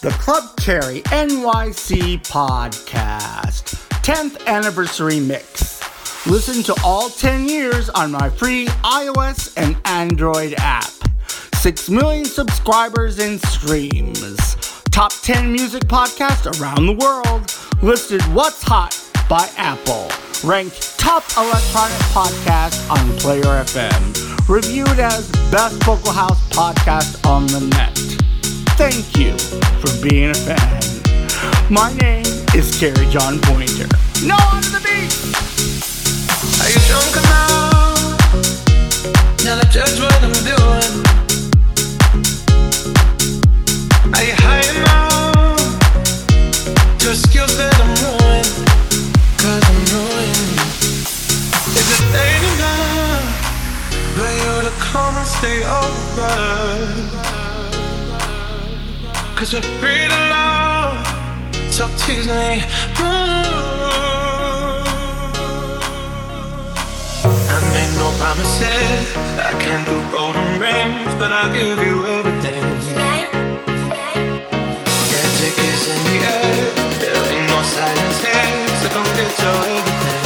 the Club Cherry NYC podcast, 10th anniversary mix. Listen to all 10 years on my free iOS and Android app. 6 million subscribers and streams. Top 10 music podcast around the world. Listed What's Hot by Apple. Ranked top electronic podcast on Player FM. Reviewed as best vocal house podcast on the net. Thank you for being a fan. My name is Carrie John Pointer. Now on to the beat! Are you drunk now? Now I judge what I'm doing. Are you high now? To skills that I'm ruined. Cause I'm ruined. Is it late enough for you to come and stay over? Cause we're free to love. So tease me. I made no promises. I can't do golden rings, but I'll give you everything. Magic is in the air. There ain't no silence here, so come get your everything.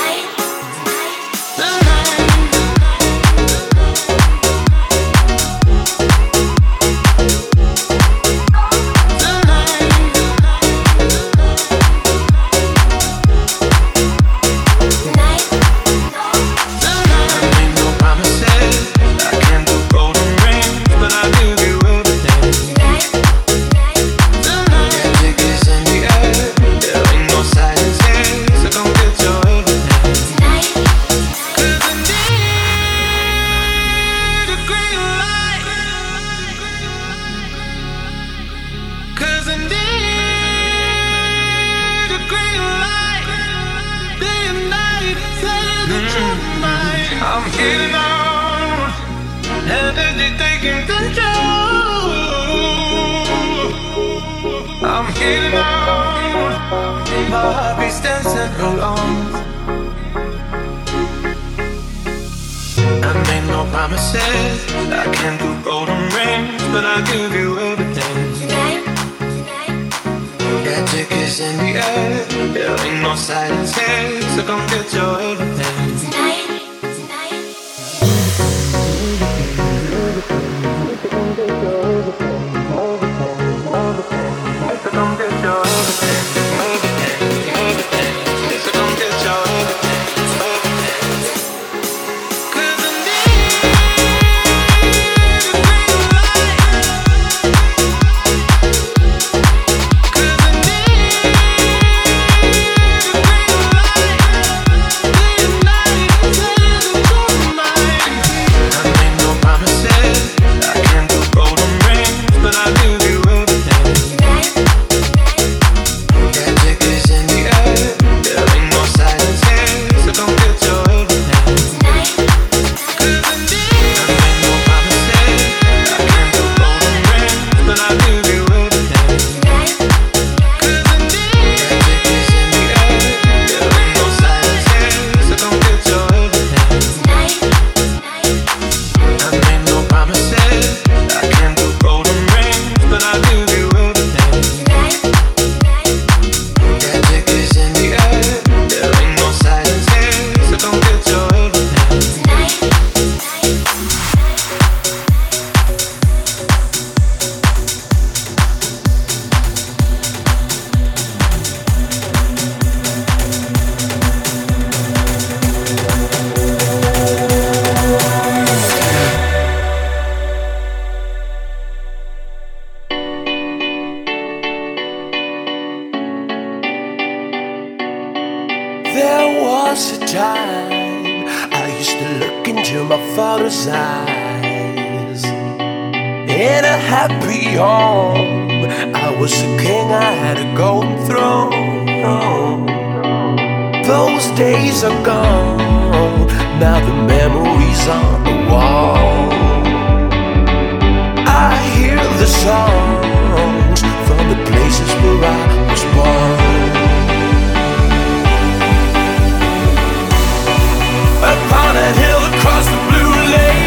Upon a hill across the blue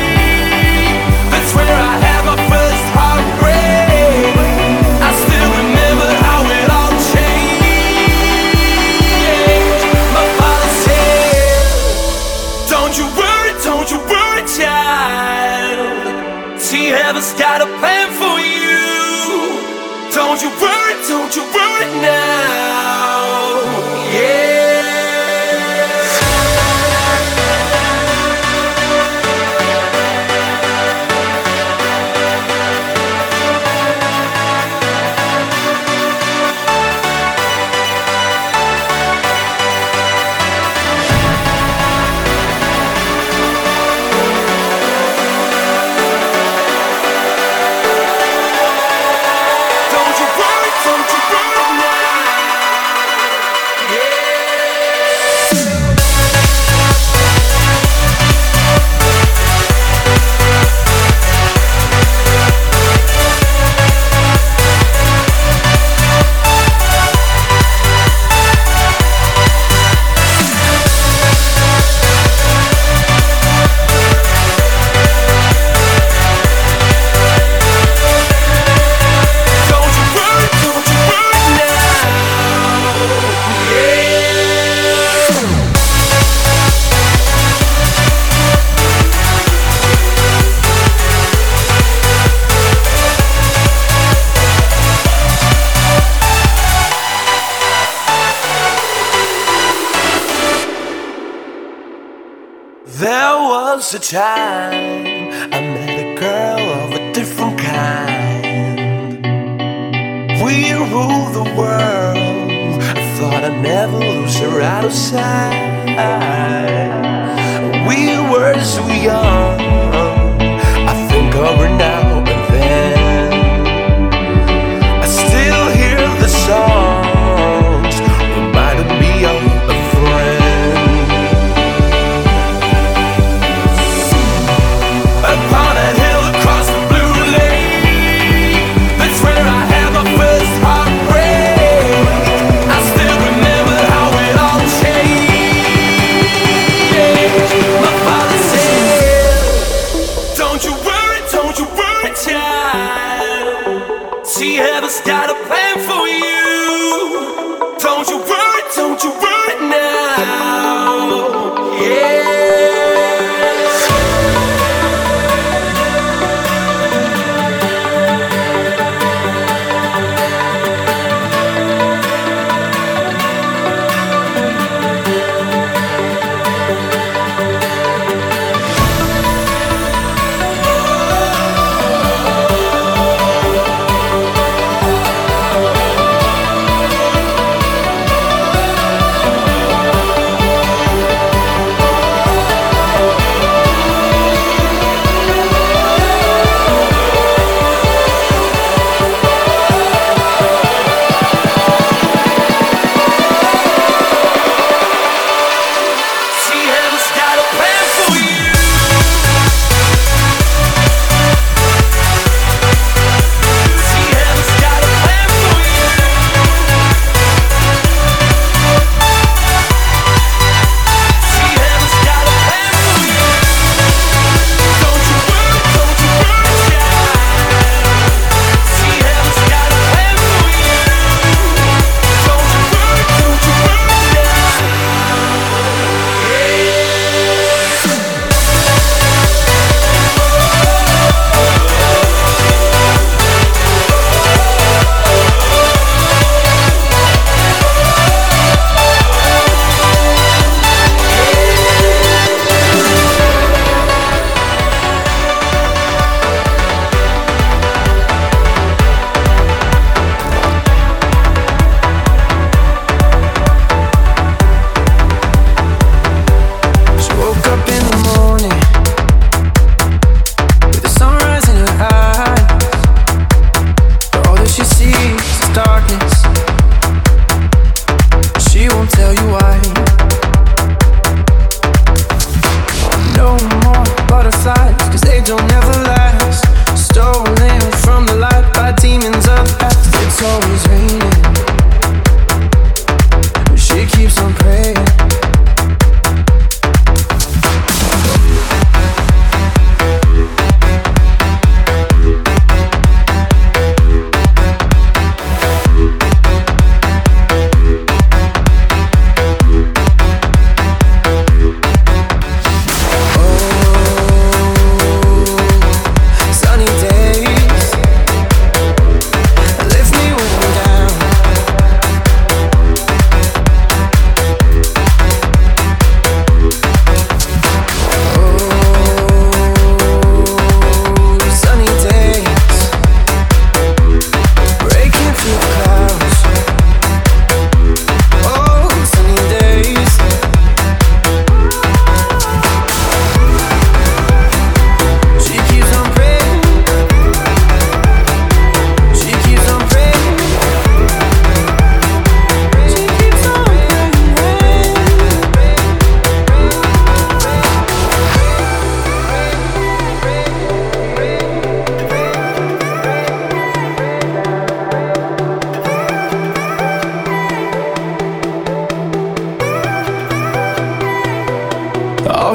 lake, that's where I had my first heartbreak. I still remember don't you worry now. Yeah. There was a time I met a girl of a different kind. We ruled the world. I thought I'd never lose her out of sight. We were so young. I think of her now and then. I still hear the songs reminding me of a friend. Upon a hill across the blue lake, that's where I had my first heartbreak. I still remember how it all changed. My father said, don't you worry, child. She has got a plan for you. Don't you worry now. Yeah.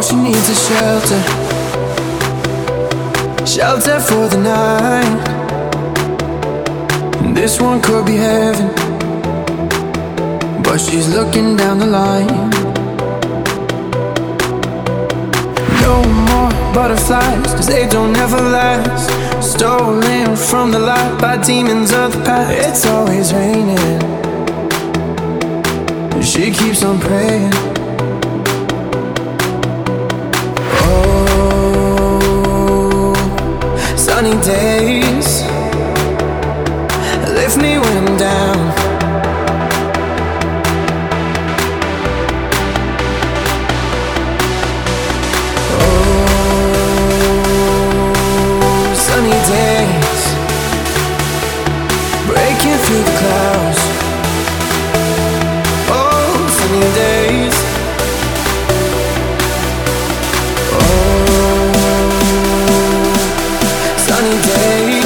she needs a shelter, shelter for the night. This one could be heaven, but she's looking down the line. No more butterflies, 'cause they don't ever last. Stolen from the light by demons of the past. It's always raining, she keeps on praying. Oh, sunny days lift me when I'm down. Days breaking through the clouds. Oh, sunny days. Oh, sunny days.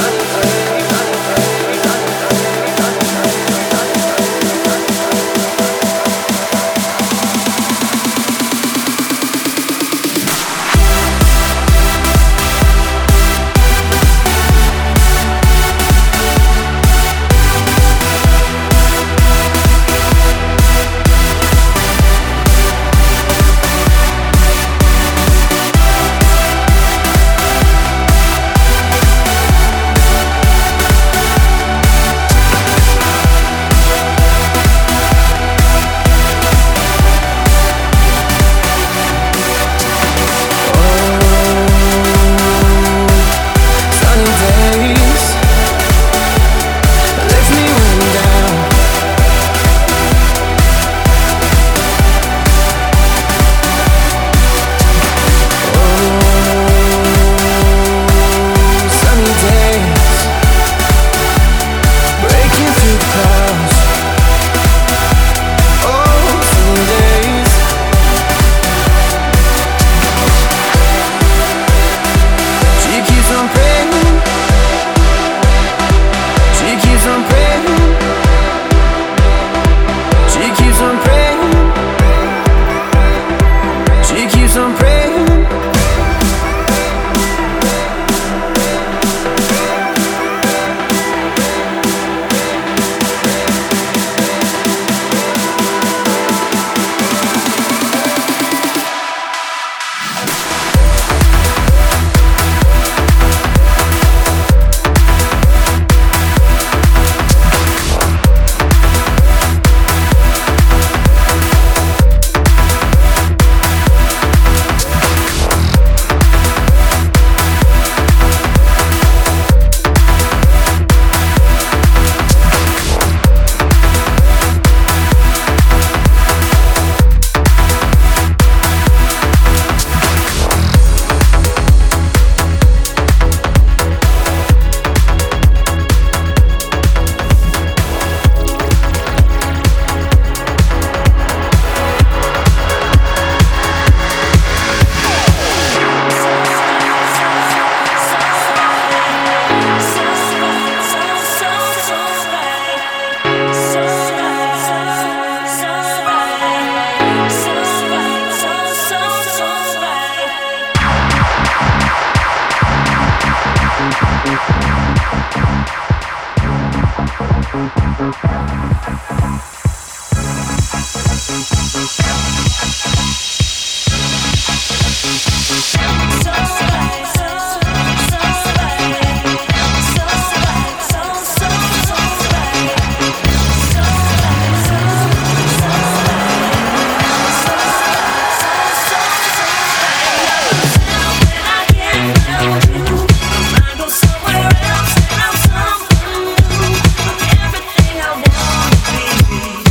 Everything I want to be.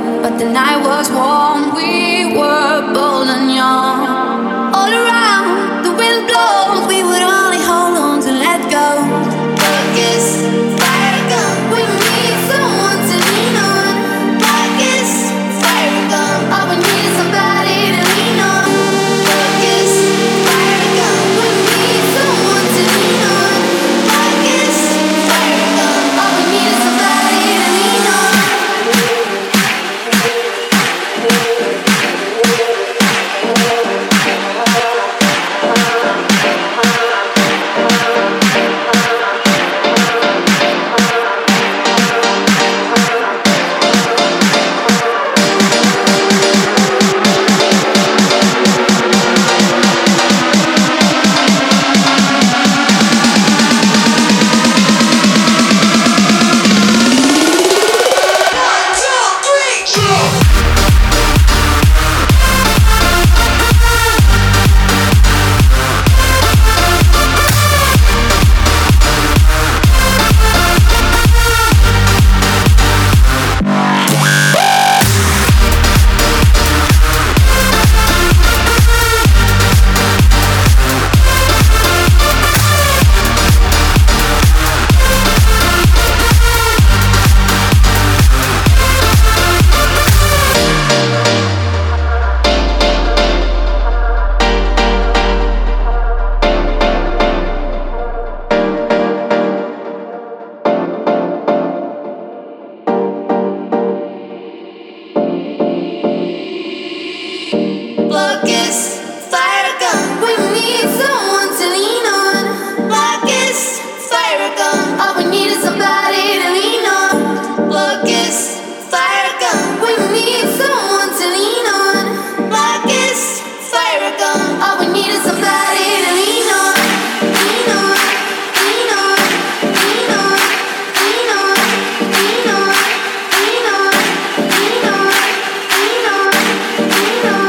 but the night was warm. We were bold and young. All around, the wind blows. We would only hold on to let go. Focus, fire gun. We need someone to lean on. Focus, fire gun. All we need is somebody to lean on. Focus, fire gun. We need someone to lean on. Focus, fire gun. All we need is somebody to lean on. Focus, fire gun. We need someone to lean on. Focus, fire gun. All we need is somebody to lean on. Focus, fire gun. We need someone to lean on. Focus, fire gun. All we need is somebody to lean on. Lean on, lean on, lean on, lean on, lean on, lean on, lean on, lean on, lean on.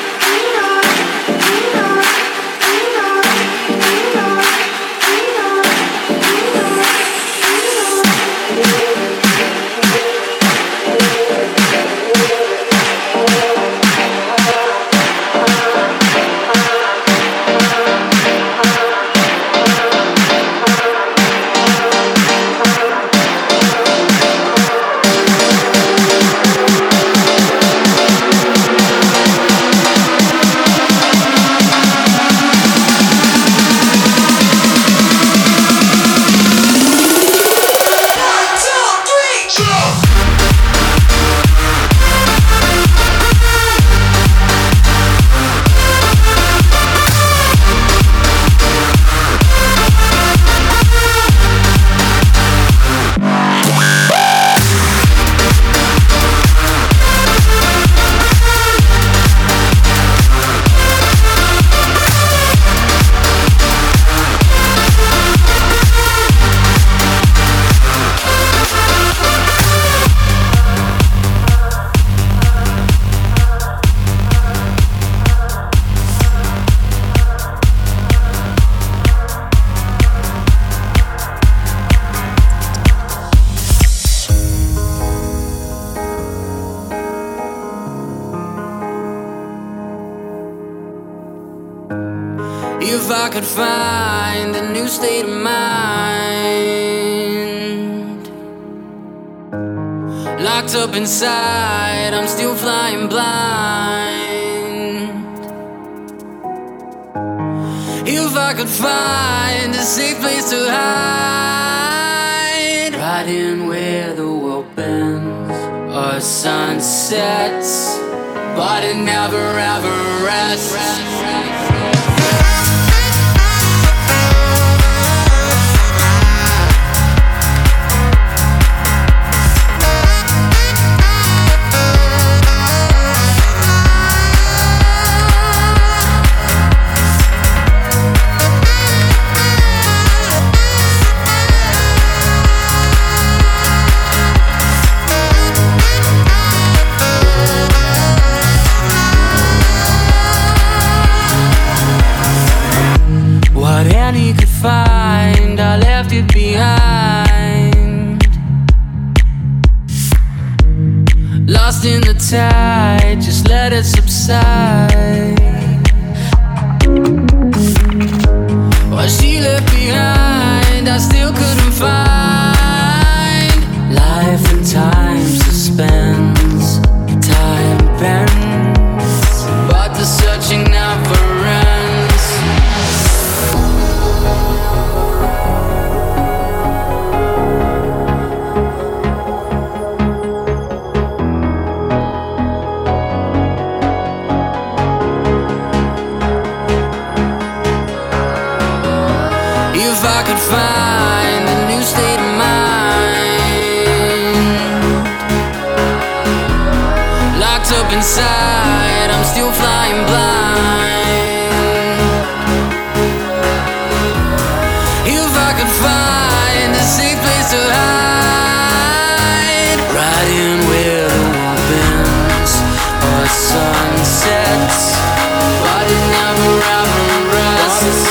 If I could find a new state of mind, locked up inside, I'm still flying blind. If I could find a safe place to hide, right in where the world bends or sunsets, but it never ever rests. inside, just let it subside. What she left behind, I still couldn't find. Life and time suspends, time bends, but the searching never ends. If I could find a new state of mind, locked up inside, I'm still flying blind. If I could find a safe place to hide, right in where the war bends or sunsets, but it never ever rests.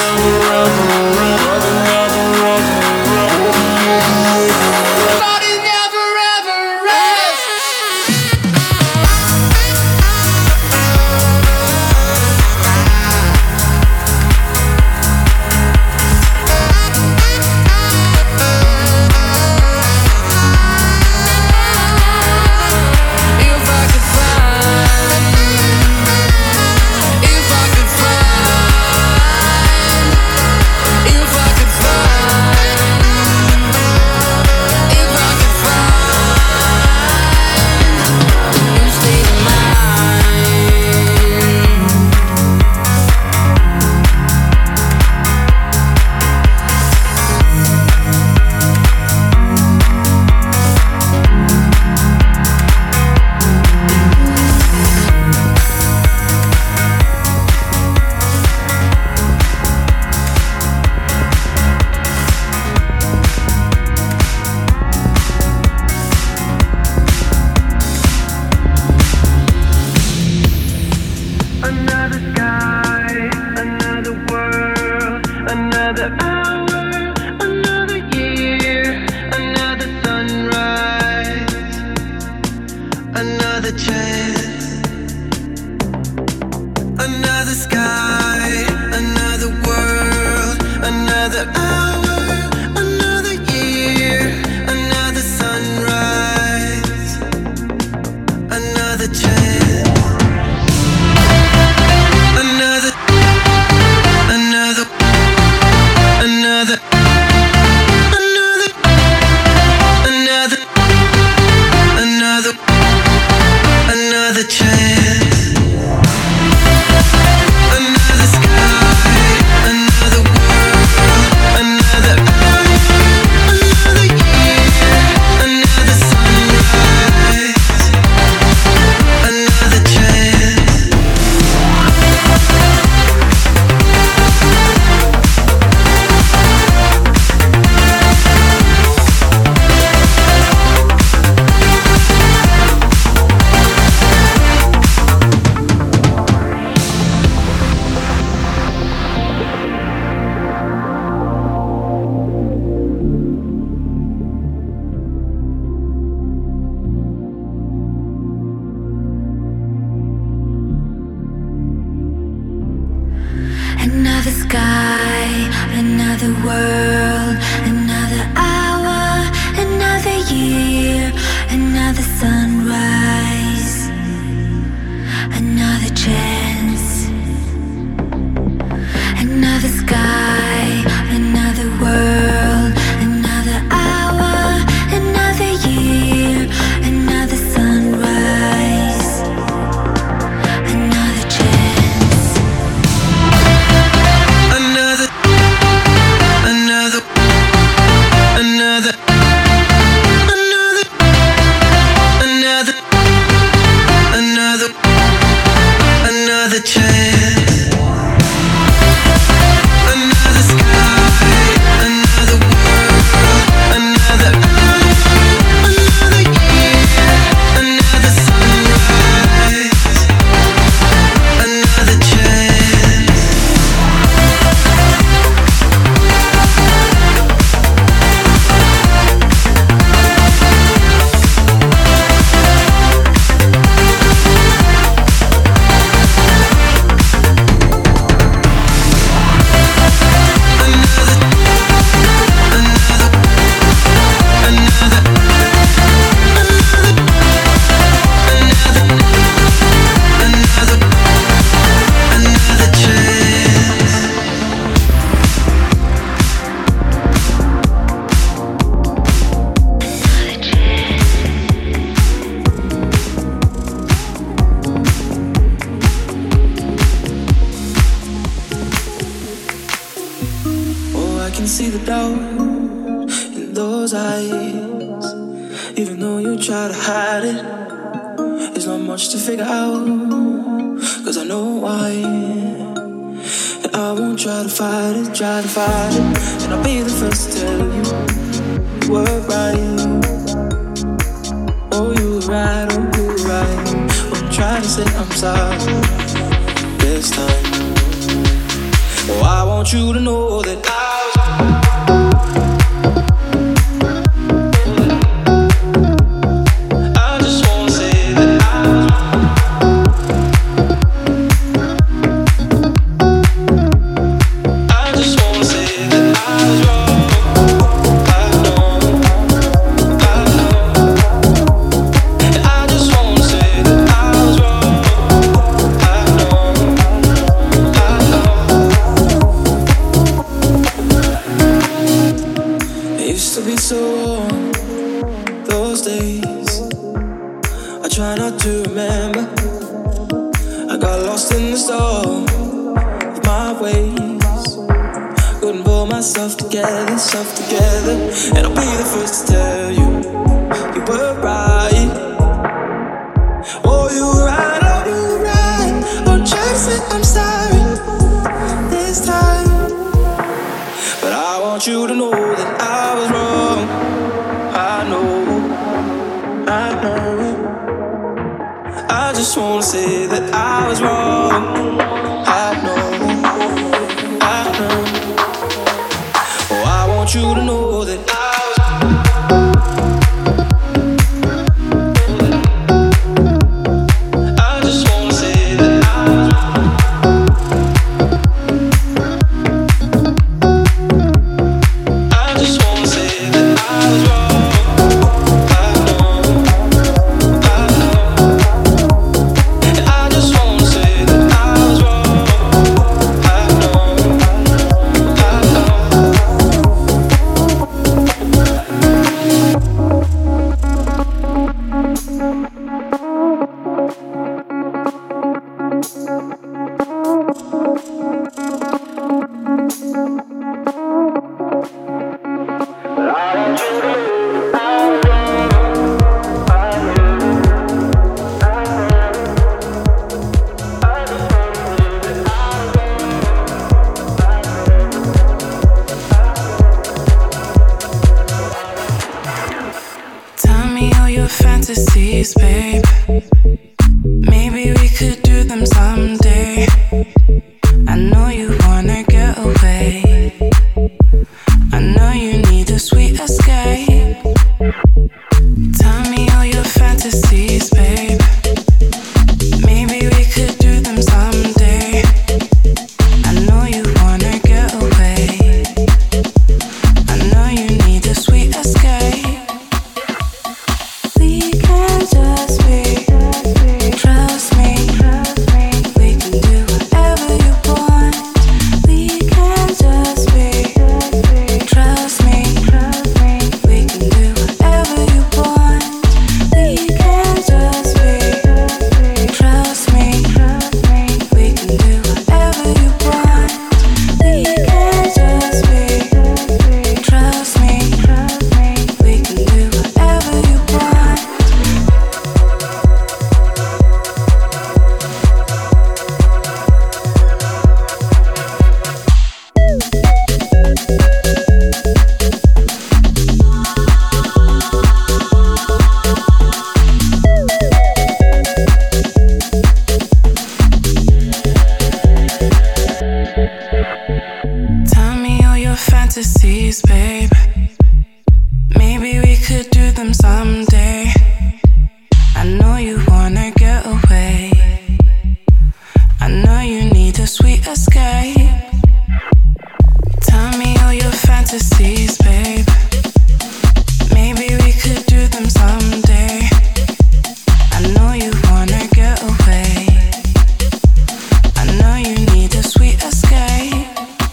in those eyes. Even though you try to hide it, it's not much to figure out. Cause I know why. And I won't try to fight it, try to fight it. And I'll be the first to tell you, you were right. Oh, you were right, oh, you were right. Won't try to say I'm sorry this time. Oh, I want you to know that I just wanna say that I was wrong. I just wanna say that I was wrong. I know. And I just wanna say that I was wrong. I know. It used to be so warm, those days. I try not to remember. I got lost in the storm of my ways. Couldn't pull myself together, and I'll be the first to tell you, you were right. Oh, you were right, oh, you were right. Don't try to say I'm sorry this time. But I want you to know that I was wrong. I know. I just wanna say that I was wrong. I know. Oh, I want you to know that I was I just wanna say that I was wrong. I just wanna say that I was wrong. I know. And I just wanna say that I was wrong. I know. Tell me all your fantasies, babe. Maybe we could do them someday. I know you wanna get away. I know you need a sweet escape. Tell me all your fantasies, babe. Maybe we could do them someday. I know you wanna get away. I know you need a sweet escape. We can just be, trust me. We can do whatever you want. We can just be, trust me. We can do whatever you want. We can just be, trust me. We can do whatever you want. We can just be, trust me. We can do whatever you want. Tell me all your fantasies, babe. Maybe we could do them someday. I know you wanna get away. I know you need a sweet escape. Tell me all your fantasies, babe. Maybe we could do them someday. I know you wanna get away. I know you need a sweet escape.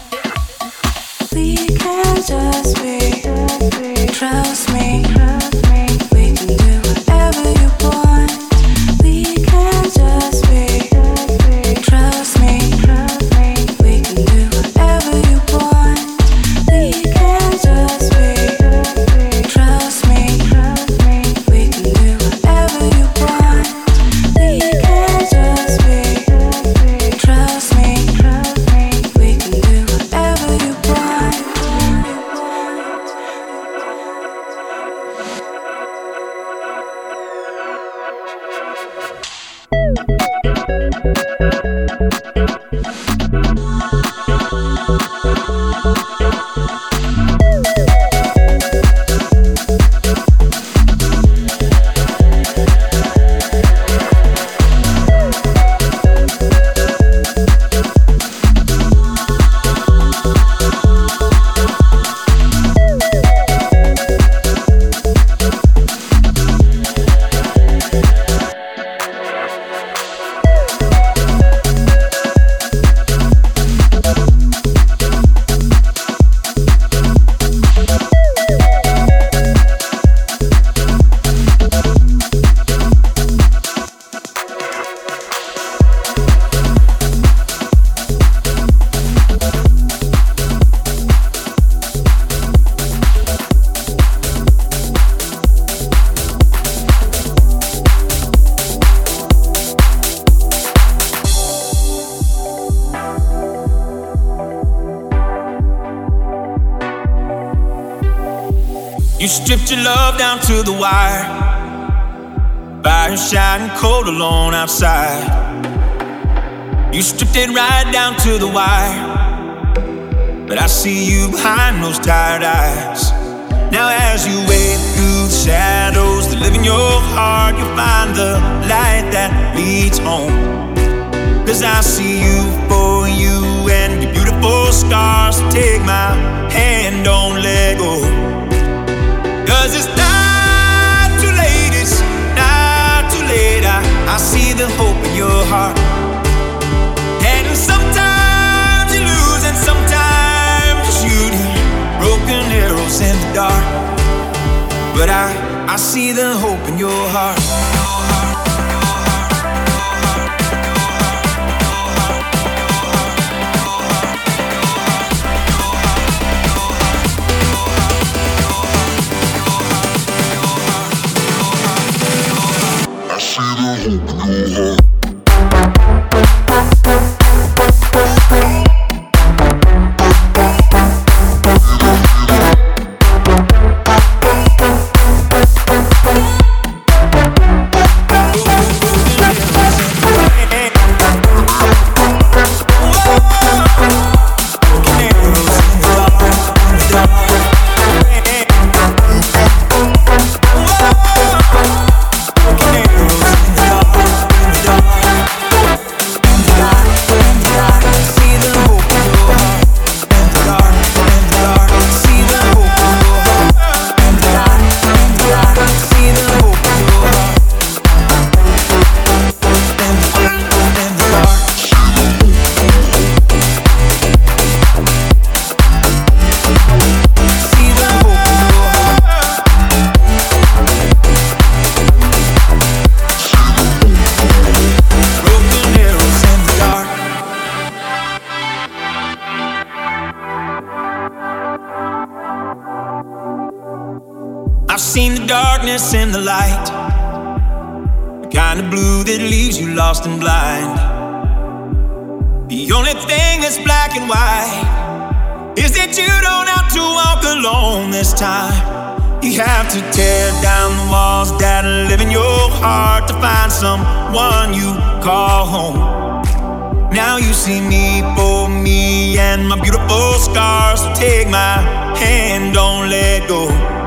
We can just be, trust me. We can do whatever you want. We can just be, trust me. We can do whatever you want. We can just be, You stripped your love down to the wire. Fire shining cold alone outside. You stripped it right down to the wire. But I see you behind those tired eyes. Now as you wade through the shadows that live in your heart, you'll find the light that leads home. 'Cause I see you for you and your beautiful scars. So take my hand, don't let go. 'Cause it's not too late, it's not too late. I see the hope in your heart. And sometimes you lose and sometimes you're shooting broken arrows in the dark. But I see the hope in your heart. In the light, the kind of blue that leaves you lost and blind. The only thing that's black and white is that you don't have to walk alone this time. You have to tear down the walls that live in your heart to find someone you call home. Now you see me for me and my beautiful scars. So take my hand, don't let go.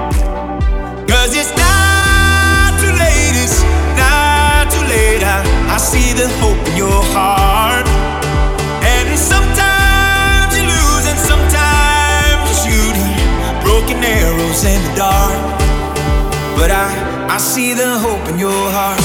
'Cause it's not too late, it's not too late. I see the hope in your heart. And sometimes you lose and sometimes you're shooting broken arrows in the dark. But I see the hope in your heart.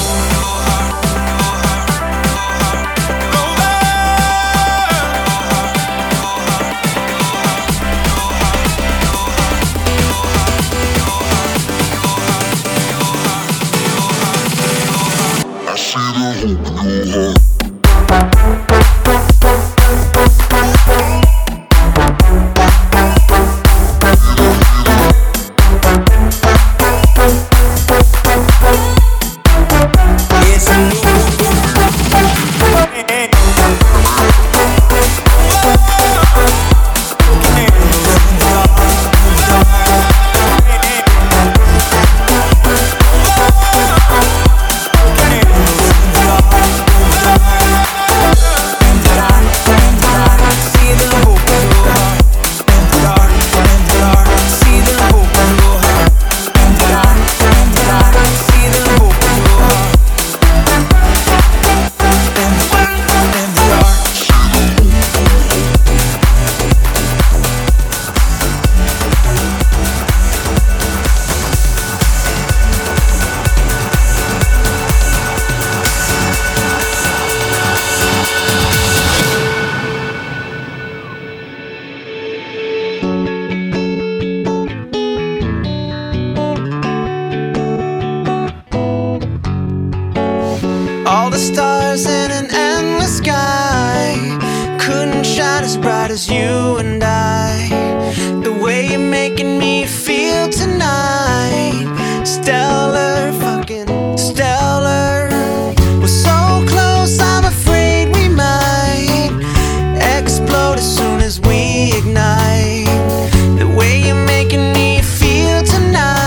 All the stars in an endless sky couldn't shine as bright as you and I. The way you're making me feel tonight, stellar, fucking stellar. We're so close, I'm afraid we might explode as soon as we ignite. The way you're making me feel tonight.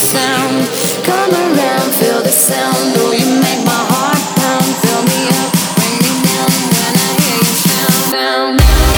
sound. Come around, feel the sound. Oh, you make my heart pound. Fill me up, bring me down when I hear you sound.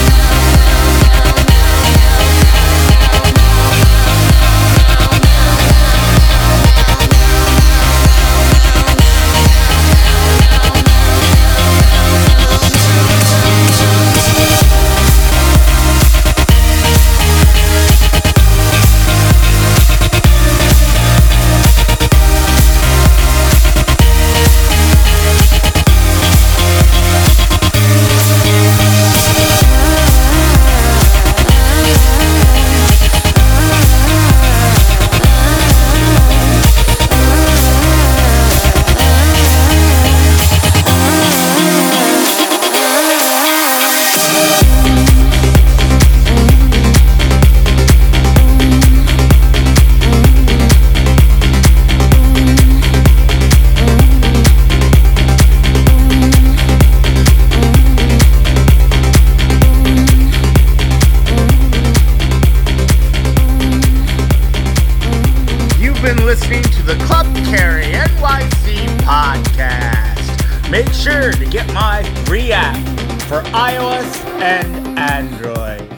Listening to the Club Carry NYC podcast. Make sure to get my free app for iOS and Android.